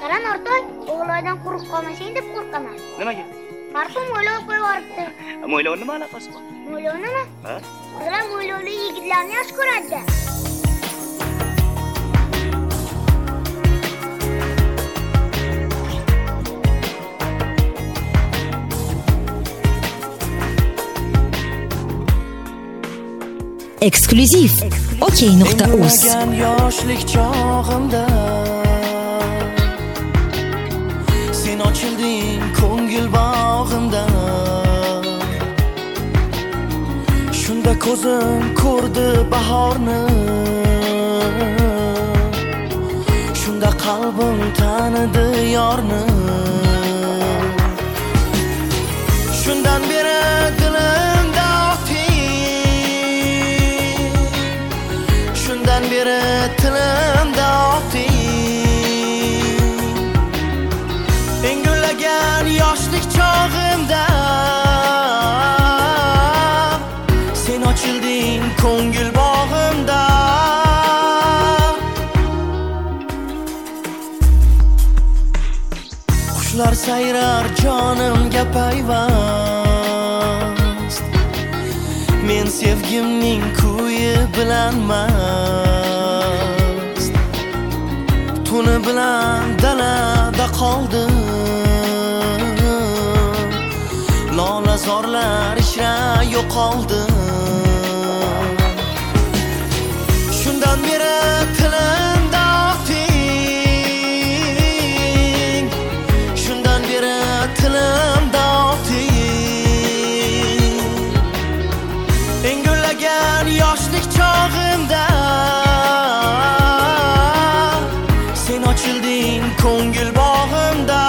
Qara Nortoy, o'g'loydan quruq qolmasang deb qo'rqaman. Nimaga? Marhum mo'ylov qo'yib yuboribdi. Mo'ylovning nima aloqasi bor? Mo'ylov nima? Ha? Ular mo'ylovli yigitlarni yaxshi ko'radi. Eksklyuziv OK.uz. Yoshlik chog'imda sen ochilding ko'ngil bog'imda. Shunda ko'zim ko'rdi bahorni, shunda qalbim tanidi yorni. Shundan beri dilimda oting, shundan beri tilimda oting. Engullagan yoshlik chog'imda sen ochilding ko'ngil bog'imda. Qushlar sayrar jonimga payvast, men sevgimning kuyi bilan mast. Tuni bilan dalada qoldim, lola zorlar ishra yo'qoldi. Shundan beri tilimda oting, shundan beri tilimda oting. Engullagan yoshlik chog'imda sen ochilding ko'ngil bog'imda.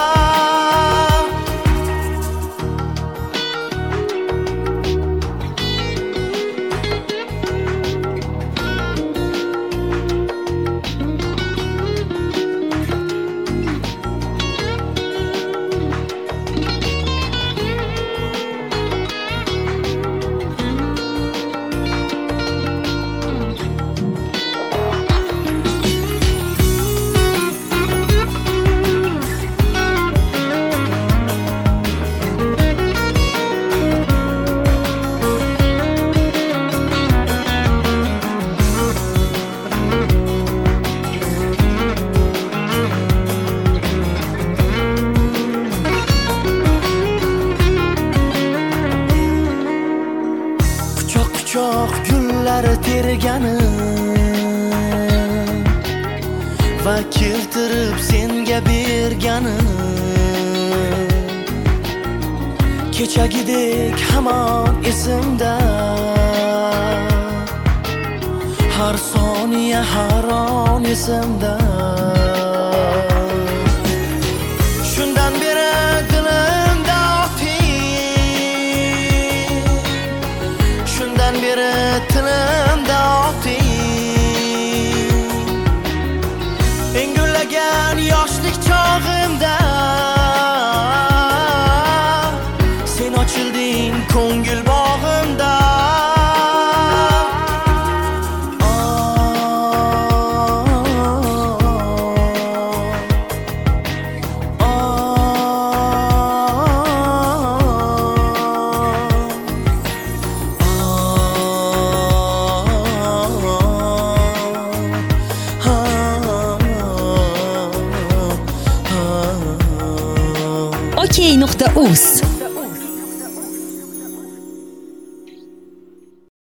Quchoq gullar terganim va keltirib senga berganim. Kechagidek hamon esimda, har soniya har on esimda. Shundan beri dilimda oting, shundan beri tilimda oting. Engullagan yoshlik chog'imda sen ochilding ko'ngil bog'imda. OK.uz.